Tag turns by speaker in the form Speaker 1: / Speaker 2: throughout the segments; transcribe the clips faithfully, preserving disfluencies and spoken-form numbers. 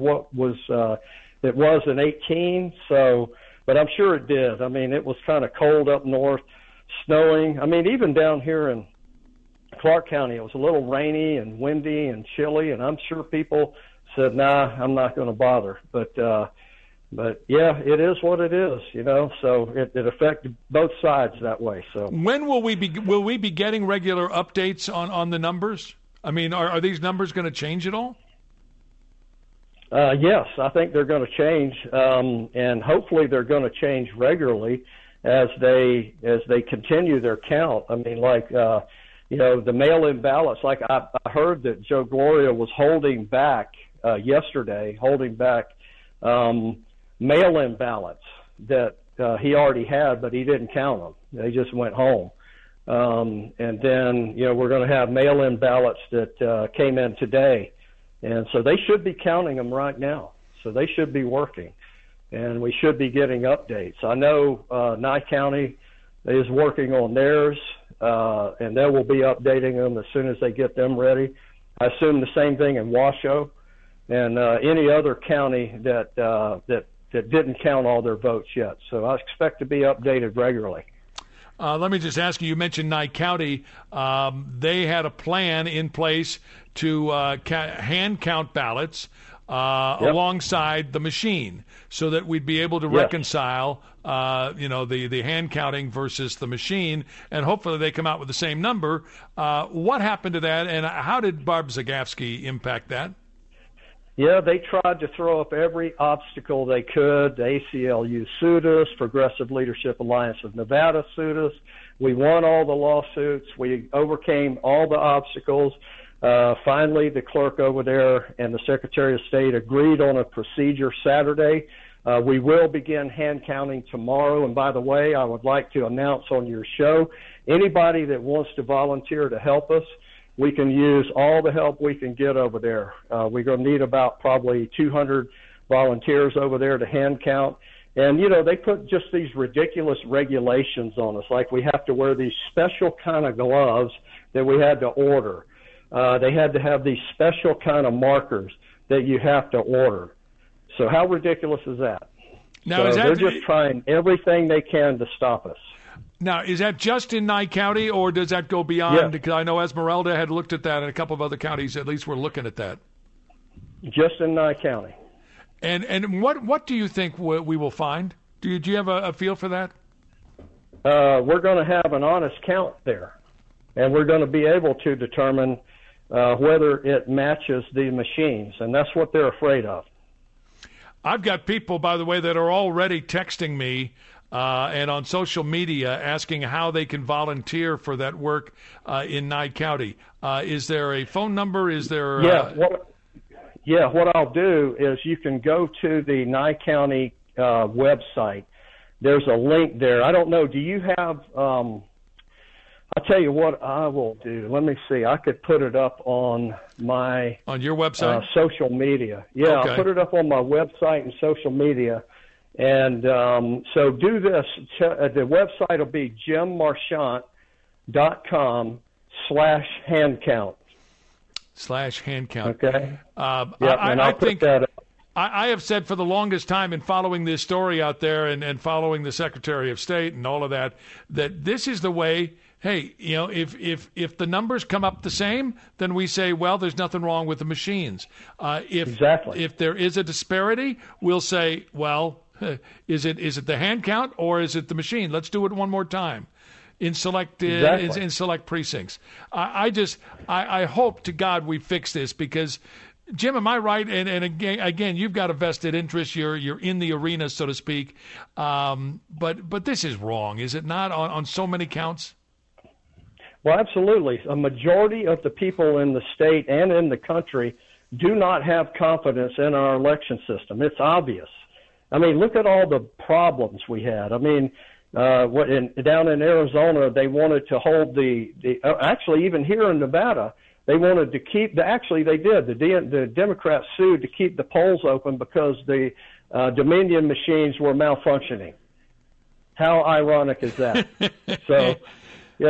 Speaker 1: what was uh, it was in eighteen. So, but I'm sure it did. I mean, it was kind of cold up north, snowing. I mean, even down here in Clark County, it was a little rainy and windy and chilly, and I'm sure people said, "Nah, I'm not going to bother." But uh, but yeah, it is what it is, you know. So it, it affected both sides that way. So
Speaker 2: when will we be will we be getting regular updates on, on the numbers? I mean, are, are these numbers going to change at all?
Speaker 1: Uh, yes, I think they're going to change, um, and hopefully they're going to change regularly as they as they continue their count. I mean, like uh, you know, the mail-in ballots. Like I, I heard that Joe Gloria was holding back uh, yesterday, holding back. Um, mail-in ballots that uh, he already had, but he didn't count them. They just went home. Um, and then, you know, we're going to have mail-in ballots that uh, came in today. And so they should be counting them right now. So they should be working. And we should be getting updates. I know uh, Nye County is working on theirs, uh, and they will be updating them as soon as they get them ready. I assume the same thing in Washoe and uh, any other county that uh, that that didn't count all their votes yet. So I expect to be updated regularly.
Speaker 2: Uh, let me just ask you, you mentioned Nye County. Um, they had a plan in place to uh, ca- hand count ballots uh,
Speaker 1: yep.
Speaker 2: alongside the machine so that we'd be able to
Speaker 1: yes.
Speaker 2: reconcile, uh, you know, the, the hand counting versus the machine, and hopefully they come out with the same number. Uh, what happened to that, and how did Barb Zagafsky impact that?
Speaker 1: Yeah, they tried to throw up every obstacle they could. The A C L U sued us. Progressive Leadership Alliance of Nevada sued us. We won all the lawsuits. We overcame all the obstacles. Uh, finally, the clerk over there and the Secretary of State agreed on a procedure Saturday. Uh, we will begin hand counting tomorrow. And by the way, I would like to announce on your show, anybody that wants to volunteer to help us, we can use all the help we can get over there. Uh, we're going to need about probably two hundred volunteers over there to hand count. And, you know, they put just these ridiculous regulations on us, like we have to wear these special kind of gloves that we had to order. Uh, they had to have these special kind of markers that you have to order. So how ridiculous is that?
Speaker 2: Now,
Speaker 1: so
Speaker 2: is that
Speaker 1: they're just trying everything they can to stop us.
Speaker 2: Now, is that just in Nye County, or does that go beyond?
Speaker 1: Yeah.
Speaker 2: Because I know Esmeralda had looked at that, and a couple of other counties at least were looking at that.
Speaker 1: Just in Nye County.
Speaker 2: And and what what do you think we, we will find? Do you, do you have a, a feel for that?
Speaker 1: Uh, we're going to have an honest count there, and we're going to be able to determine uh, whether it matches the machines, and that's what they're afraid of.
Speaker 2: I've got people, by the way, that are already texting me Uh, and on social media asking how they can volunteer for that work uh, in Nye County. Uh, is there a phone number? Is there?
Speaker 1: Yeah,
Speaker 2: uh,
Speaker 1: what, yeah, what I'll do is you can go to the Nye County uh, website. There's a link there. I don't know, do you have, um, I'll tell you what I will do. Let me see. I could put it up on my...
Speaker 2: On your website?
Speaker 1: Uh, social media. Yeah,
Speaker 2: okay.
Speaker 1: I'll put it up on my website and social media. And um, so do this. The website will be jimmarchant dot com slash hand count.
Speaker 2: Slash hand count.
Speaker 1: Okay.
Speaker 2: Uh,
Speaker 1: yeah,
Speaker 2: I,
Speaker 1: and I'll
Speaker 2: I
Speaker 1: put
Speaker 2: think
Speaker 1: that up.
Speaker 2: I, I have said for the longest time in following this story out there and, and following the Secretary of State and all of that, that this is the way. Hey, you know, if if if the numbers come up the same, then we say, well, there's nothing wrong with the machines. Uh, if
Speaker 1: exactly.
Speaker 2: if there is a disparity, we'll say, well, is it is it the hand count or is it the machine? Let's do it one more time in select uh,
Speaker 1: exactly.
Speaker 2: in, in select precincts. I, I just I, I hope to God we fix this because, Jim, am I right? And and again, again, you've got a vested interest. You're you're in the arena, so to speak. Um, but but this is wrong, is it not? On, on so many counts.
Speaker 1: Well, absolutely. A majority of the people in the state and in the country do not have confidence in our election system. It's obvious. I mean, look at all the problems we had. I mean, uh, what in, down in Arizona, they wanted to hold the, the uh, actually even here in Nevada, they wanted to keep the, actually they did. The, the Democrats sued to keep the polls open because the uh, Dominion machines were malfunctioning. How ironic is that? So, yeah.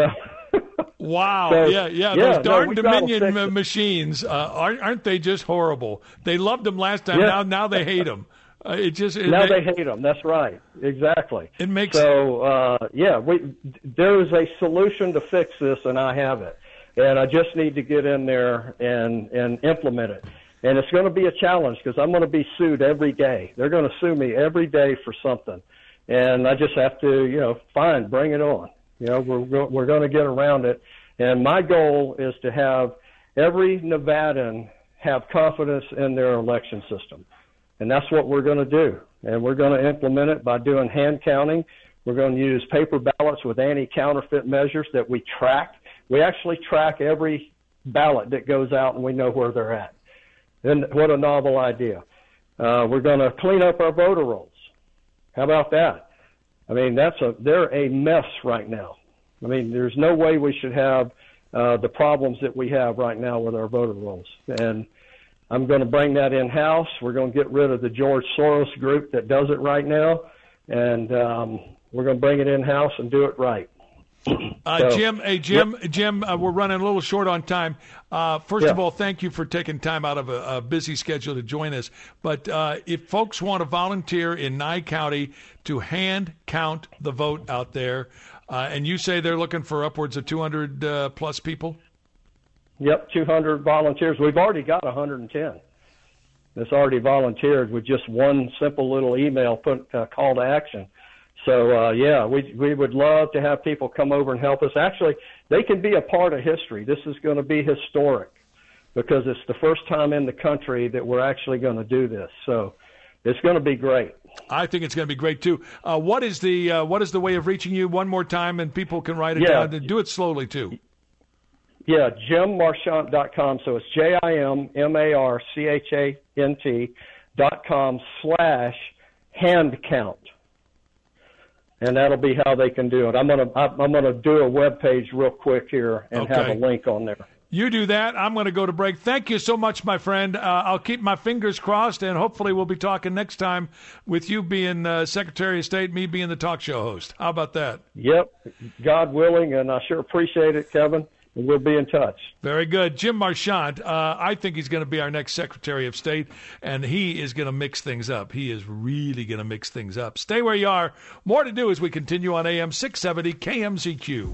Speaker 2: Wow.
Speaker 1: So,
Speaker 2: yeah, yeah.
Speaker 1: yeah,
Speaker 2: Those darn
Speaker 1: no,
Speaker 2: Dominion ma- machines, uh, aren't, aren't they just horrible? They loved them last time.
Speaker 1: Yeah.
Speaker 2: Now now they hate them. Uh, it just it,
Speaker 1: now
Speaker 2: they,
Speaker 1: they hate them. That's right. Exactly.
Speaker 2: It makes
Speaker 1: so uh, yeah. We there is a solution to fix this, and I have it. And I just need to get in there and and implement it. And it's going to be a challenge because I'm going to be sued every day. They're going to sue me every day for something, and I just have to, you know, fine, bring it on. You know, we're we're going to get around it. And my goal is to have every Nevadan have confidence in their election system. And that's what we're going to do. And we're going to implement it by doing hand counting. We're going to use paper ballots with anti-counterfeit measures that we track. We actually track every ballot that goes out, and we know where they're at. And what a novel idea. Uh, we're going to clean up our voter rolls. How about that? I mean, that's a they're a mess right now. I mean, there's no way we should have uh, the problems that we have right now with our voter rolls. And I'm going to bring that in-house. We're going to get rid of the George Soros group that does it right now, and um, we're going to bring it in-house and do it right.
Speaker 2: Uh,
Speaker 1: so,
Speaker 2: Jim, hey, Jim,
Speaker 1: yep.
Speaker 2: Jim, uh, we're running a little short on time. Uh, first
Speaker 1: yeah.
Speaker 2: of all, thank you for taking time out of a, a busy schedule to join us. But uh, if folks want to volunteer in Nye County to hand count the vote out there, uh, and you say they're looking for upwards of two hundred uh, plus people?
Speaker 1: Yep, two hundred volunteers. We've already got one hundred ten. That's already volunteered with just one simple little email put uh, call to action. So, uh, yeah, we we would love to have people come over and help us. Actually, they can be a part of history. This is going to be historic because it's the first time in the country that we're actually going to do this. So it's going to be great.
Speaker 2: I think it's going to be great, too. Uh, what is the uh, what is the way of reaching you one more time, and people can write it
Speaker 1: yeah.
Speaker 2: down? Do it slowly, too.
Speaker 1: Yeah, jim marchant dot com. So it's J I M M A R C H A N T dot com slash hand count. And that'll be how they can do it. I'm gonna I'm gonna do a web page real quick here and
Speaker 2: okay.
Speaker 1: have a link on there.
Speaker 2: You do that. I'm going to go to break. Thank you so much, my friend. Uh, I'll keep my fingers crossed, and hopefully we'll be talking next time with you being uh, Secretary of State, me being the talk show host. How about that?
Speaker 1: Yep, God willing, and I sure appreciate it, Kevin. And we'll be in touch.
Speaker 2: Very good. Jim Marchant, uh, I think he's going to be our next Secretary of State, and he is going to mix things up. He is really going to mix things up. Stay where you are. More to do as we continue on A M six seventy K M Z Q.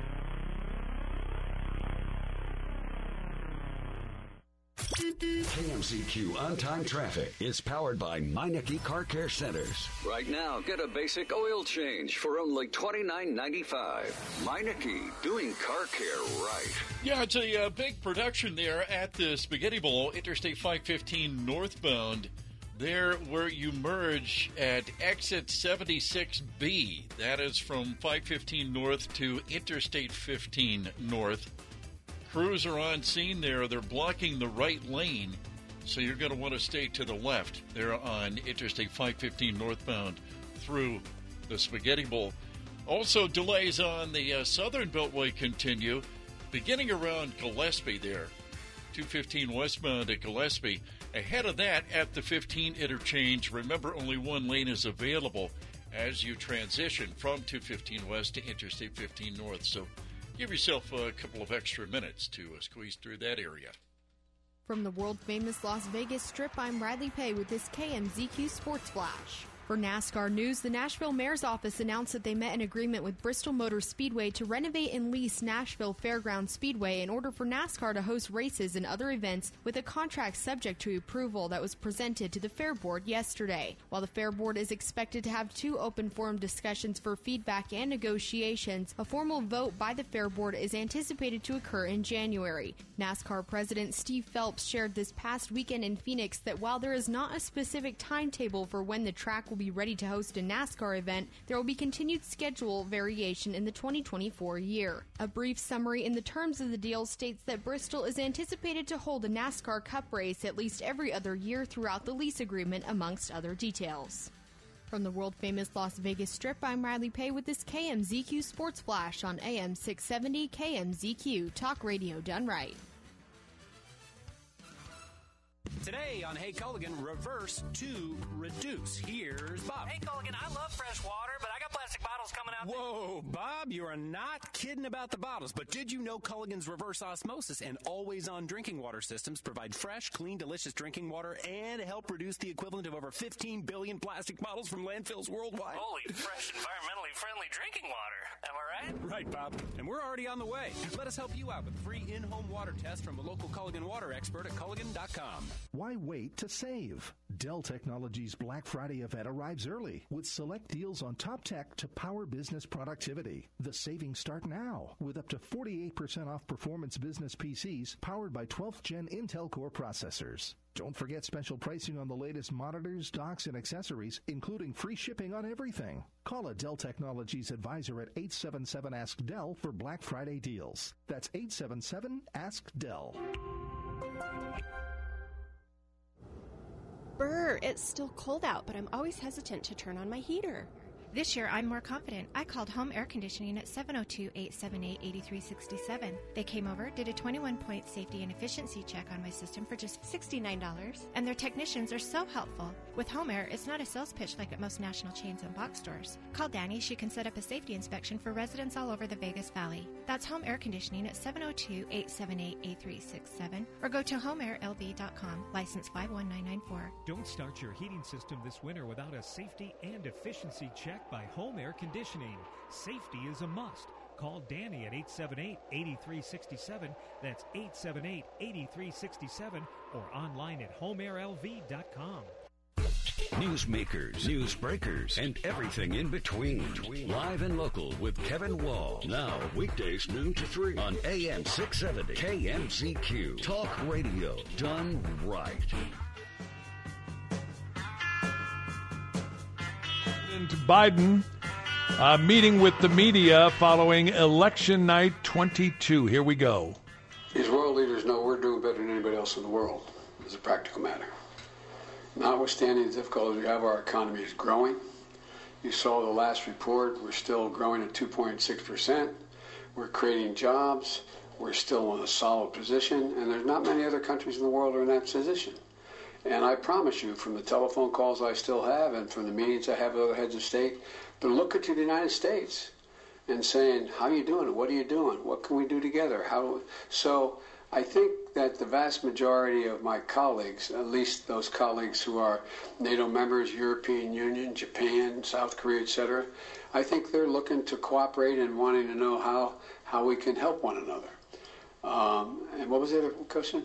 Speaker 3: K M Z Q On-Time Traffic is powered by Meineke Car Care Centers.
Speaker 4: Right now, get a basic oil change for only twenty-nine ninety-five. Meineke, doing car care right.
Speaker 5: Yeah, it's a uh, big production there at the Spaghetti Bowl, Interstate five fifteen northbound. There where you merge at exit seventy-six B. That is from five fifteen north to Interstate fifteen north. Crews are on scene there. They're blocking the right lane, so you're going to want to stay to the left. They're on Interstate five fifteen northbound through the Spaghetti Bowl. Also, delays on the uh, Southern Beltway continue, beginning around Gillespie there. two fifteen westbound at Gillespie. Ahead of that, at the fifteen interchange, remember only one lane is available as you transition from two fifteen west to Interstate fifteen north. So give yourself a couple of extra minutes to uh, squeeze through that area.
Speaker 6: From the world-famous Las Vegas Strip, I'm Riley Pay with this K M Z Q Sports Flash. For NASCAR news, the Nashville Mayor's Office announced that they met an agreement with Bristol Motor Speedway to renovate and lease Nashville Fairgrounds Speedway in order for NASCAR to host races and other events with a contract subject to approval that was presented to the Fair Board yesterday. While the Fair Board is expected to have two open forum discussions for feedback and negotiations, a formal vote by the Fair Board is anticipated to occur in January. NASCAR President Steve Phelps shared this past weekend in Phoenix that while there is not a specific timetable for when the track will be ready to host a NASCAR event, there will be continued schedule variation in the twenty twenty-four year. A brief summary in the terms of the deal states that Bristol is anticipated to hold a NASCAR Cup race at least every other year throughout the lease agreement, amongst other details. From the world-famous Las Vegas Strip, I'm Riley Pay with this K M Z Q Sports Flash on A M six seventy K M Z Q, Talk Radio done right.
Speaker 7: Today on Hey Culligan, reverse to reduce. Here's Bob.
Speaker 8: Hey Culligan, I love fresh water, but I got plastic bottles coming out.
Speaker 7: Whoa, Bob, you are not kidding about the bottles. But did you know Culligan's reverse osmosis and always-on drinking water systems provide fresh, clean, delicious drinking water and help reduce the equivalent of over fifteen billion plastic bottles from landfills worldwide?
Speaker 8: Holy, fresh, environmentally friendly drinking water. Am I right?
Speaker 7: Right, Bob. And we're already on the way. Let us help you out with a free in-home water test from a local Culligan water expert at Culligan dot com.
Speaker 9: Why wait to save? Dell Technologies Black Friday event arrives early with select deals on top tech to power business productivity. The savings start now with up to forty-eight percent off performance business P Cs powered by twelfth gen Intel Core processors. Don't forget special pricing on the latest monitors, docks, and accessories, including free shipping on everything. Call a Dell Technologies advisor at eight seven seven ask Dell for Black Friday deals. That's eight seven seven ask Dell.
Speaker 10: Brr, it's still cold out, but I'm always hesitant to turn on my heater.
Speaker 11: This year, I'm more confident. I called Home Air Conditioning at seven oh two, eight seven eight, eight three six seven. They came over, did a twenty-one point safety and efficiency check on my system for just sixty-nine dollars, and their technicians are so helpful. With Home Air, it's not a sales pitch like at most national chains and box stores. Call Danny. She can set up a safety inspection for residents all over the Vegas Valley. That's Home Air Conditioning at seven oh two, eight seven eight, eight three six seven, or go to home air l v dot com, license five one nine nine four.
Speaker 12: Don't start your heating system this winter without a safety and efficiency check by Home Air Conditioning. Safety is a must. Call Danny at eight seven eight, eight three six seven. That's eight seven eight, eight three six seven, or online at home air l v dot com.
Speaker 3: Newsmakers, news breakers, and everything in between. Live and local with Kevin Wall. Now, weekdays noon to three on A M six seventy K M Z Q. Talk radio done right.
Speaker 2: Biden uh, meeting with the media following election night twenty-two. Here we go.
Speaker 13: These world leaders know we're doing better than anybody else in the world, as a practical matter. Notwithstanding the difficulties we have, our economy is growing. You saw the last report. We're still growing at two point six percent. We're creating jobs. We're still in a solid position, and there's not many other countries in the world that are in that position. And I promise you, from the telephone calls I still have and from the meetings I have with other heads of state, they're looking to the United States and saying, how are you doing? What are you doing? What can we do together? How? So I think that the vast majority of my colleagues, at least those colleagues who are NATO members, European Union, Japan, South Korea, et cetera, I think they're looking to cooperate and wanting to know how, how we can help one another. Um, and what was the other question?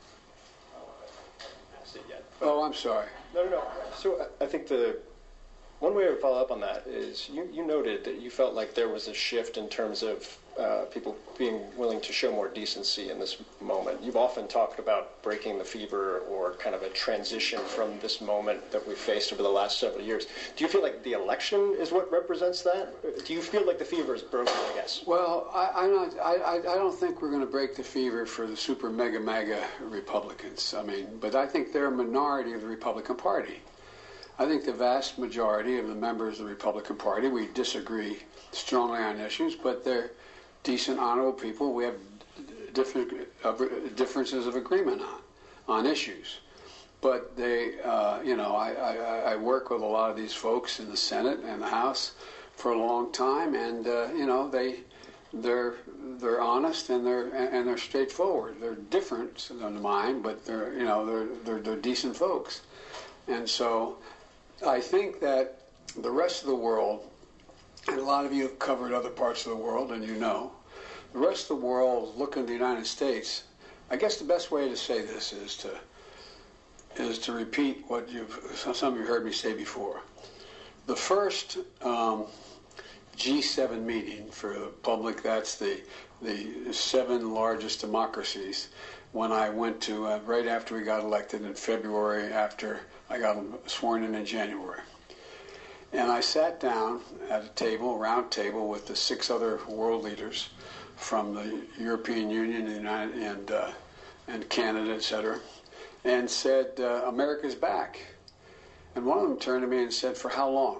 Speaker 13: Oh, I'm sorry.
Speaker 14: No, no, no. So I think the one way I would follow up on that is you, you noted that you felt like there was a shift in terms of uh, people being willing to show more decency in this moment. You've often talked about breaking the fever or kind of a transition from this moment that we've faced over the last several years. Do you feel like the election is what represents that? Do you feel like the fever is broken, I guess?
Speaker 13: Well, I, I'm not, I, I don't think we're going to break the fever for the super mega MAGA Republicans. I mean, but I think they're a minority of the Republican Party. I think the vast majority of the members of the Republican Party, we disagree strongly on issues, but they're decent, honorable people. We have different uh, differences of agreement on on issues. But they, uh, you know, I, I, I work with a lot of these folks in the Senate and the House for a long time, and uh, you know, they they're they're honest and they're and they're straightforward. They're different than mine, but they're you know they're they're, they're decent folks, and so I think that the rest of the world. And a lot of you have covered other parts of the world, and you know. The rest of the world is looking at the United States. I guess the best way to say this is to is to repeat what you've some of you heard me say before. The first um, G seven meeting for the public, that's the the seven largest democracies, when I went to uh, right after we got elected in February, after I got sworn in in January. And I sat down at a table, a round table, with the six other world leaders from the European Union and United, and, uh, and Canada, et cetera, and said, uh, America's back. And one of them turned to me and said, for how long?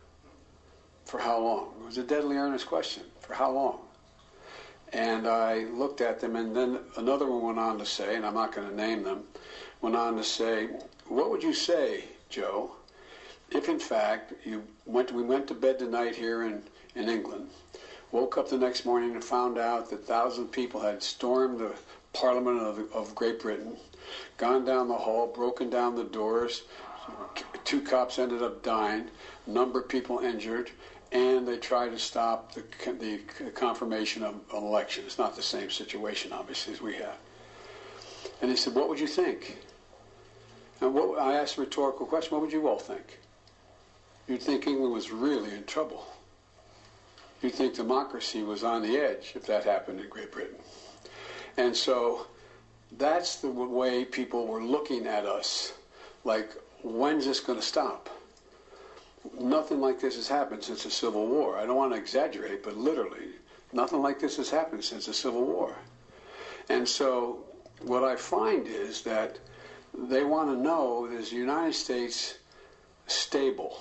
Speaker 13: For how long? It was a deadly earnest question. For how long? And I looked at them, and then another one went on to say, and I'm not going to name them, went on to say, what would you say, Joe, if in fact you went, we went to bed tonight here in, in England, woke up the next morning and found out that thousands of people had stormed the Parliament of, of Great Britain, gone down the hall, broken down the doors, two cops ended up dying, a number of people injured, and they tried to stop the, the confirmation of an election. It's not the same situation, obviously, as we have. And he said, what would you think? And what, I asked a rhetorical question, what would you all think? You'd think England was really in trouble. You'd think democracy was on the edge if that happened in Great Britain. And so that's the way people were looking at us, like, when's this going to stop? Nothing like this has happened since the Civil War. I don't want to exaggerate, but literally, nothing like this has happened since the Civil War. And so what I find is that they want to know, is the United States stable?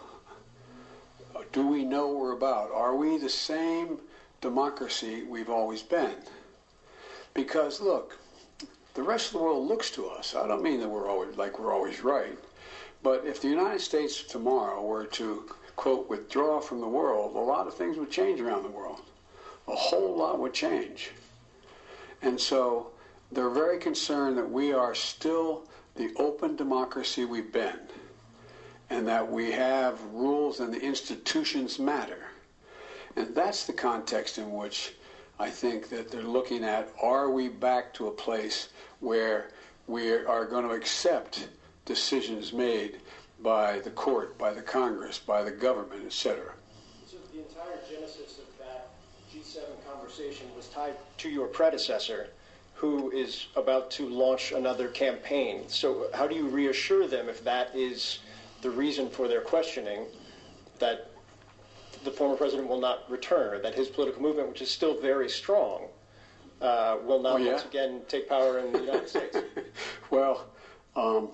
Speaker 13: Do we know what we're about? Are we the same democracy we've always been? Because, look, the rest of the world looks to us. I don't mean that we're always like we're always right. But if the United States tomorrow were to, quote, withdraw from the world, a lot of things would change around the world. A whole lot would change. And so they're very concerned that we are still the open democracy we've been, and that we have rules and the institutions matter. And that's the context in which I think that they're looking at, are we back to a place where we are going to accept decisions made by the court, by the Congress, by the government, et cetera.
Speaker 14: So the entire genesis of that G seven conversation was tied to your predecessor, who is about to launch another campaign. So how do you reassure them, if that is the reason for their questioning, that the former president will not return, or that his political movement, which is still very strong, uh, will not oh, yeah? once again take power in the United States?
Speaker 13: Well, um,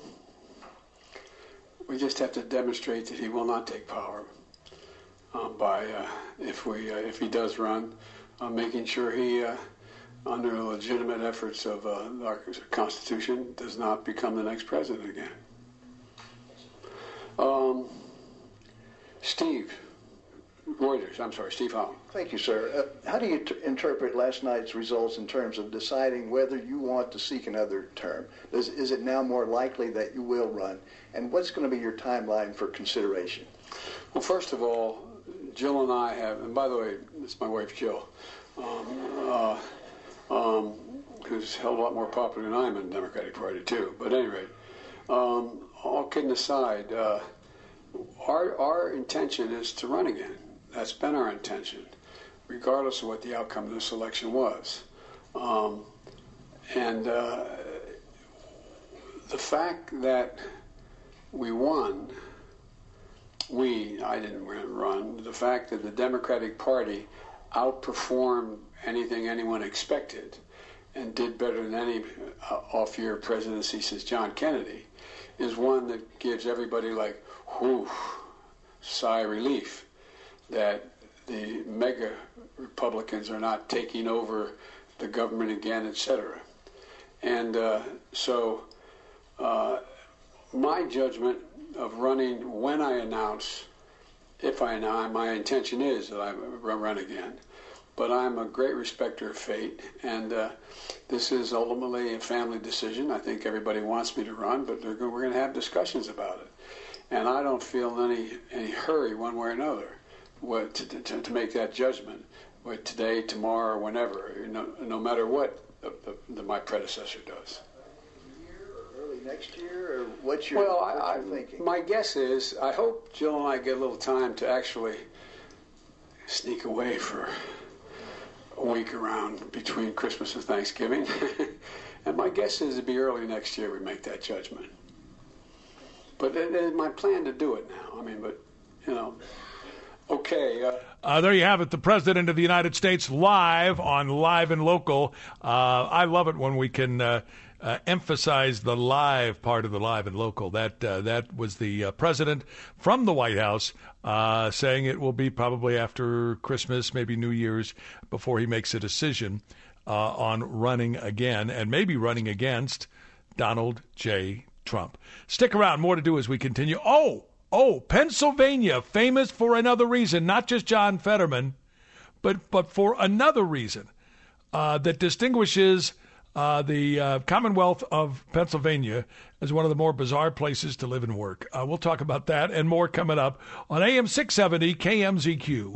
Speaker 13: we just have to demonstrate that he will not take power um, by, uh, if we, uh, if he does run, uh, making sure he, uh, under legitimate efforts of uh, our Constitution, does not become the next president again. Um, Steve Reuters, I'm sorry, Steve Holland.
Speaker 15: Thank you, sir. Uh, how do you t- interpret last night's results in terms of deciding whether you want to seek another term? Does, is it now more likely that you will run? And what's going to be your timeline for consideration?
Speaker 13: Well, first of all, Jill and I have, and by the way, it's my wife Jill, um, uh, um, who's held a lot more popular than I am in the Democratic Party too. But at any rate, um, all kidding aside, uh, our, our intention is to run again. That's been our intention, regardless of what the outcome of this election was. Um, and uh, the fact that we won, we, I didn't run, the fact that the Democratic Party outperformed anything anyone expected and did better than any uh, off-year presidency since John Kennedy is one that gives everybody like, whew, sigh of relief that the mega Republicans are not taking over the government again, et cetera. And uh, so uh, my judgment of running when I announce, if I announce, my intention is that I run again. But I'm a great respecter of fate, and uh, this is ultimately a family decision. I think everybody wants me to run, but we're going to have discussions about it. And I don't feel any any hurry one way or another what, to, to, to make that judgment, what, today, tomorrow, whenever, no, no matter what the, the, the, my predecessor does.
Speaker 15: Early next year, or what's your,
Speaker 13: well,
Speaker 15: what's
Speaker 13: I,
Speaker 15: your thinking?
Speaker 13: My guess is, I hope Jill and I get a little time to actually sneak away for a week around between Christmas and Thanksgiving. And my guess is it'd be early next year we make that judgment. But it is my plan to do it now. I mean, but, you know, okay. Uh,
Speaker 2: Uh, there you have it, the President of the United States live on Live and Local. Uh, I love it when we can uh, uh, emphasize the live part of the Live and Local. That uh, that was the uh, President from the White House uh, saying it will be probably after Christmas, maybe New Year's, before he makes a decision uh, on running again and maybe running against Donald J. Trump. Stick around. More to do as we continue. Oh, oh, Pennsylvania, famous for another reason, not just John Fetterman, but, but for another reason uh, that distinguishes uh, the uh, Commonwealth of Pennsylvania as one of the more bizarre places to live and work. Uh, we'll talk about that and more coming up on A M six seventy K M Z Q.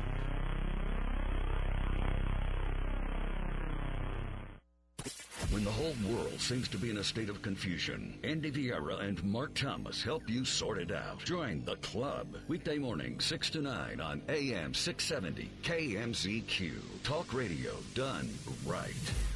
Speaker 3: When the whole world seems to be in a state of confusion, Andy Vieira and Mark Thomas help you sort it out. Join the club. Weekday morning, six to nine on A M six seventy K M Z Q. Talk radio done right.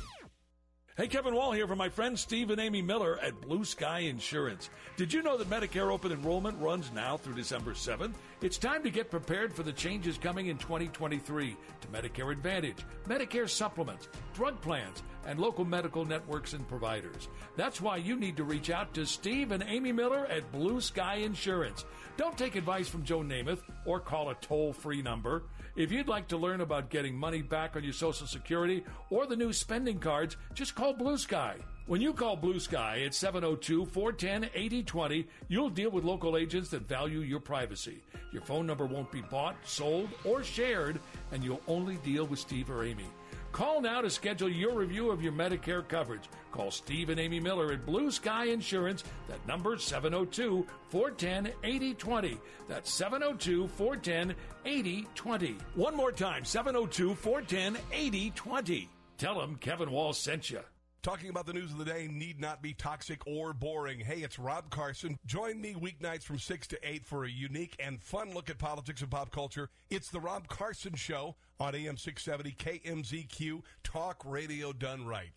Speaker 2: Hey, Kevin Wall here for my friend Steve and Amy Miller at Blue Sky Insurance. Did you know that Medicare open enrollment runs now through December seventh? It's time to get prepared for the changes coming in twenty twenty-three to Medicare Advantage, Medicare supplements, drug plans, and local medical networks and providers. That's why you need to reach out to Steve and Amy Miller at Blue Sky Insurance. Don't take advice from Joe Namath or call a toll-free number. If you'd like to learn about getting money back on your Social Security or the new spending cards, just call Blue Sky. When you call Blue Sky at seven oh two, four one zero, eight oh two oh, you'll deal with local agents that value your privacy. Your phone number won't be bought, sold, or shared, and you'll only deal with Steve or Amy. Call now to schedule your review of your Medicare coverage. Call Steve and Amy Miller at Blue Sky Insurance. That number is seven oh two, four one zero, eight oh two oh. That's seven oh two, four one zero, eight oh two oh. One more time, seven oh two, four one zero, eight oh two oh. Tell them Kevin Wall sent you.
Speaker 16: Talking about the news of the day need not be toxic or boring. Hey, it's Rob Carson. Join me weeknights from six to eight for a unique and fun look at politics and pop culture. It's the Rob Carson Show on A M six seventy K M Z Q, talk radio done right.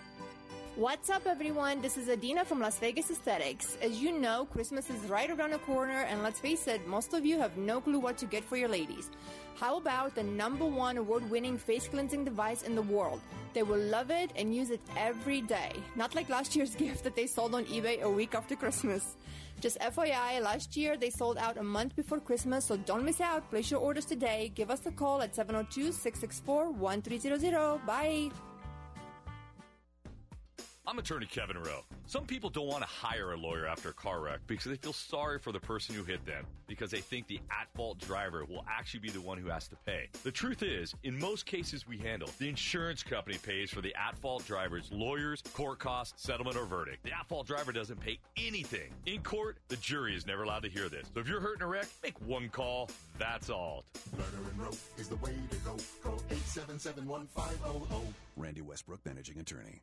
Speaker 17: What's up, everyone? This is Adina from Las Vegas Aesthetics. As you know, Christmas is right around the corner, and let's face it, most of you have no clue what to get for your ladies. How about the number one award-winning face cleansing device in the world? They will love it and use it every day. Not like last year's gift that they sold on eBay a week after Christmas. Just F Y I, last year they sold out a month before Christmas, so don't miss out. Place your orders today. Give us a call at seven oh two, six six four, one three zero zero. Bye.
Speaker 18: I'm attorney Kevin Rowe. Some people don't want to hire a lawyer after a car wreck because they feel sorry for the person who hit them, because they think the at-fault driver will actually be the one who has to pay. The truth is, in most cases we handle, the insurance company pays for the at-fault driver's lawyers, court costs, settlement, or verdict. The at-fault driver doesn't pay anything. In court, the jury is never allowed to hear this. So if you're hurt in a wreck, make one call. That's all.
Speaker 19: Murder and rope is the way to go. Call eight seven seven, one five zero zero.
Speaker 20: Randy Westbrook, managing attorney.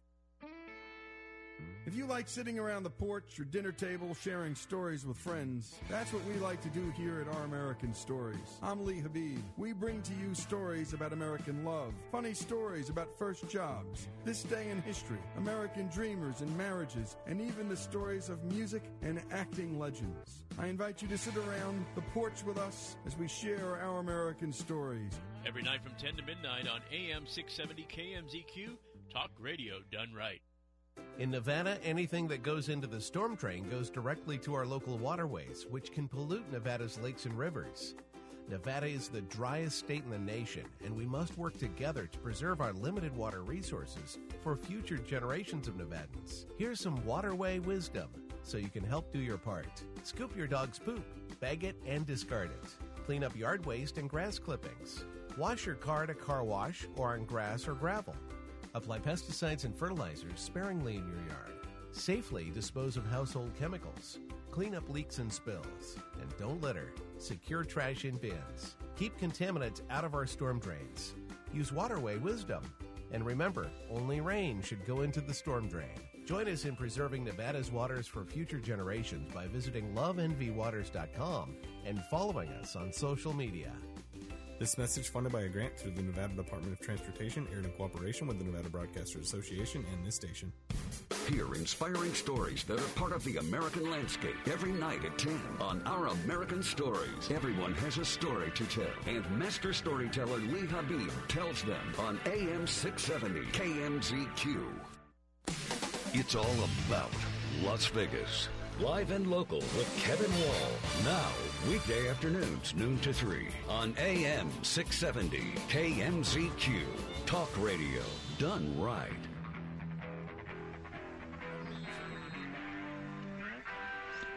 Speaker 21: If you like sitting around the porch or dinner table sharing stories with friends, that's what we like to do here at Our American Stories. I'm Lee Habib. We bring to you stories about American love, funny stories about first jobs, this day in history, American dreamers and marriages, and even the stories of music and acting legends. I invite you to sit around the porch with us as we share Our American Stories.
Speaker 22: Every night from ten to midnight on A M six seventy K M Z Q, talk radio done right.
Speaker 23: In Nevada, anything that goes into the storm drain goes directly to our local waterways, which can pollute Nevada's lakes and rivers. Nevada is the driest state in the nation, and we must work together to preserve our limited water resources for future generations of Nevadans. Here's some waterway wisdom so you can help do your part. Scoop your dog's poop, bag it, and discard it. Clean up yard waste and grass clippings. Wash your car at a car wash or on grass or gravel. Apply pesticides and fertilizers sparingly in your yard. Safely dispose of household chemicals. Clean up leaks and spills. And don't litter. Secure trash in bins. Keep contaminants out of our storm drains. Use waterway wisdom. And remember, only rain should go into the storm drain. Join us in preserving Nevada's waters for future generations by visiting love n v waters dot com and following us on social media.
Speaker 24: This message funded by a grant through the Nevada Department of Transportation, aired in cooperation with the Nevada Broadcasters Association and this station.
Speaker 3: Hear inspiring stories that are part of the American landscape every night at ten on Our American Stories. Everyone has a story to tell, and master storyteller Lee Habib tells them on A M six seventy K M Z Q. It's all about Las Vegas. Live and local with Kevin Wall. Now, weekday afternoons, noon to three on A M six seventy K M Z Q. Talk radio done right.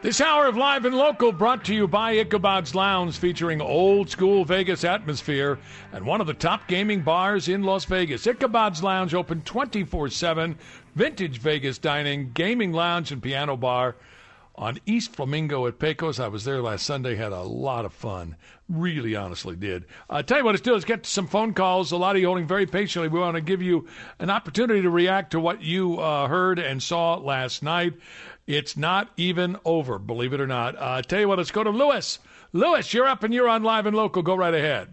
Speaker 2: This hour of Live and Local brought to you by Ichabod's Lounge, featuring old school Vegas atmosphere and one of the top gaming bars in Las Vegas. Ichabod's Lounge open twenty-four seven, vintage Vegas dining, gaming lounge, and piano bar on East Flamingo at Pecos. I was there last Sunday, had a lot of fun. Really, honestly did. I uh, tell you what, let's do. Let's get to some phone calls. A lot of you holding very patiently. We want to give you an opportunity to react to what you uh, heard and saw last night. It's not even over, believe it or not. Uh, tell you what, let's go to Lewis. Lewis, you're up and you're on Live and Local. Go right ahead.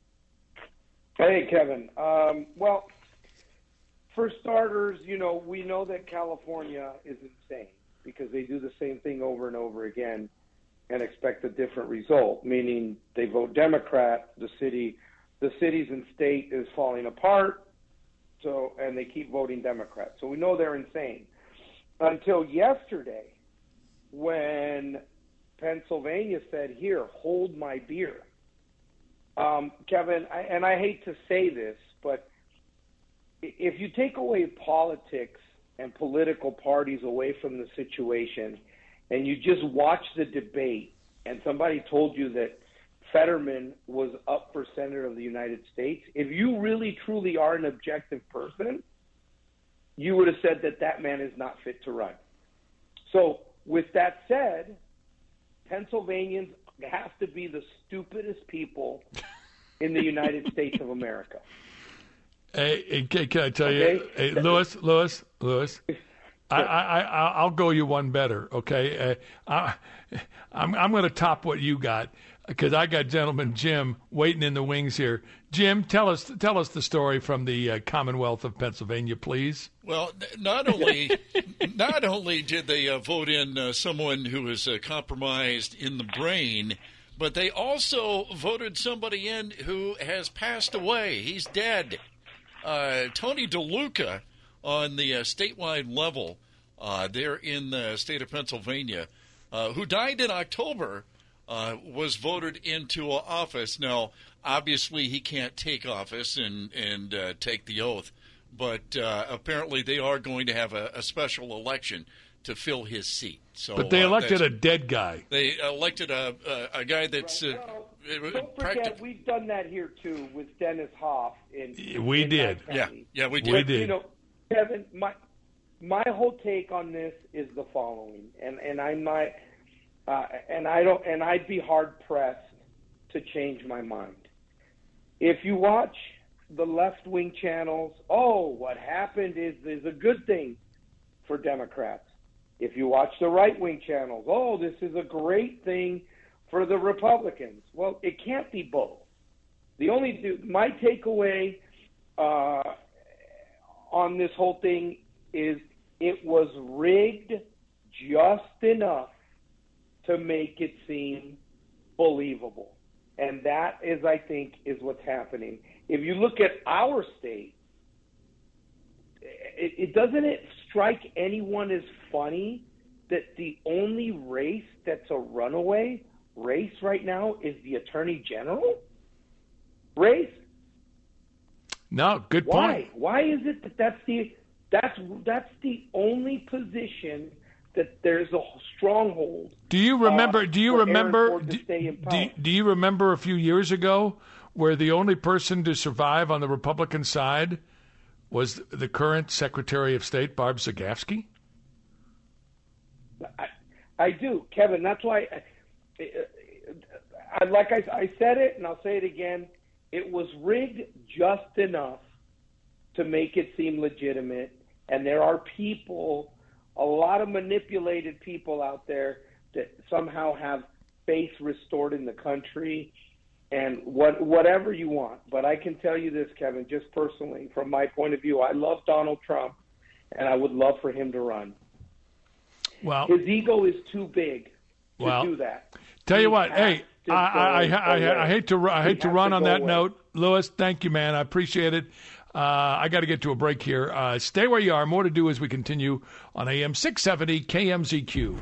Speaker 1: Hey, Kevin. Um, well, for starters, you know, we know that California is insane because they do the same thing over and over again and expect a different result, meaning they vote Democrat, the city, the cities and state is falling apart, so and they keep voting Democrat. So we know they're insane. Until yesterday, when Pennsylvania said, here, hold my beer. Um, Kevin, I, and I hate to say this, but if you take away politics and political parties away from the situation and you just watch the debate and somebody told you that Fetterman was up for Senator of the United States, if you really, truly are an objective person, you would have said that that man is not fit to run. So with that said, Pennsylvanians have to be the stupidest people in the United States of America.
Speaker 2: Hey, hey, can I tell
Speaker 1: okay?
Speaker 2: you, hey, Lewis, Lewis, Lewis, I, I, I, I'll go you one better, okay? Uh, I, I'm, I'm going to top what you got because I got gentleman Jim waiting in the wings here. Jim, tell us tell us the story from the uh, Commonwealth of Pennsylvania, please.
Speaker 4: Well, not only not only did they uh, vote in uh, someone who was uh, compromised in the brain, but they also voted somebody in who has passed away. He's dead. Uh, Tony DeLuca on the uh, statewide level uh, there in the state of Pennsylvania, uh, who died in October, uh, was voted into office. Now, obviously, he can't take office and, and uh, take the oath, but uh, apparently they are going to have a, a special election to fill his seat. So,
Speaker 2: but they elected
Speaker 4: uh,
Speaker 2: a dead guy.
Speaker 4: They elected a a, a guy that's.
Speaker 1: Right.
Speaker 4: Uh,
Speaker 1: well, don't forget, we've done that here too with Dennis Hoff. In,
Speaker 2: we
Speaker 1: in
Speaker 2: did.
Speaker 4: Yeah, yeah, we did.
Speaker 2: We did.
Speaker 1: You know, Kevin, my my whole take on this is the following, and and I might, uh, and I don't, and I'd be hard pressed to change my mind. If you watch the left wing channels, oh, what happened is is a good thing for Democrats. If you watch the right wing channels, oh, this is a great thing for the Republicans. Well, it can't be both. The only my takeaway uh, on this whole thing is it was rigged just enough to make it seem believable. And that is, I think, is what's happening. If you look at our state, it, it doesn't it strike anyone as funny that the only race that's a runaway race right now is the Attorney General race?
Speaker 2: No, good
Speaker 1: Why?
Speaker 2: point.
Speaker 1: Why is it that that's the that's that's the only position that there's a stronghold?
Speaker 2: Do you remember?
Speaker 1: Uh,
Speaker 2: do you
Speaker 1: for Aaron
Speaker 2: remember?
Speaker 1: Ford to
Speaker 2: Do,
Speaker 1: stay in
Speaker 2: do,
Speaker 1: power?
Speaker 2: do you remember a few years ago where the only person to survive on the Republican side was the current Secretary of State, Barb Zagafsky?
Speaker 1: I, I do, Kevin. That's why, I, I, like I, I said it, and I'll say it again. It was rigged just enough to make it seem legitimate, and there are people, a lot of manipulated people out there that somehow have faith restored in the country, and what whatever you want. But I can tell you this, Kevin, just personally, from my point of view, I love Donald Trump, and I would love for him to run.
Speaker 2: Well,
Speaker 1: his ego is too big to
Speaker 2: well,
Speaker 1: do that.
Speaker 2: Tell
Speaker 1: He
Speaker 2: you what,
Speaker 1: has
Speaker 2: hey,
Speaker 1: to
Speaker 2: I, I,
Speaker 1: go
Speaker 2: I, I,
Speaker 1: away.
Speaker 2: I hate to I
Speaker 1: He
Speaker 2: hate to
Speaker 1: has
Speaker 2: run
Speaker 1: to
Speaker 2: on
Speaker 1: go
Speaker 2: that
Speaker 1: away.
Speaker 2: note, Lewis. Thank you, man. I appreciate it. Uh, I got to get to a break here. Uh, stay where you are. More to do as we continue on A M six seventy K M Z Q.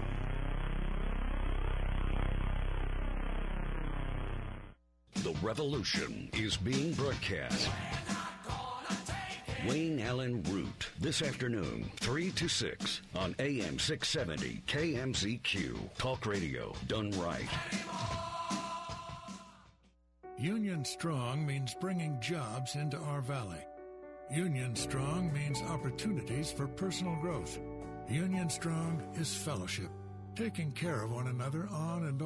Speaker 3: The revolution is being broadcast Wayne Allen Root this afternoon, three to six on A M six seventy K M Z Q. Talk radio done right.
Speaker 5: Union Strong means bringing jobs into our valley. Union Strong means opportunities for personal growth. Union Strong is fellowship, taking care of one another on and off.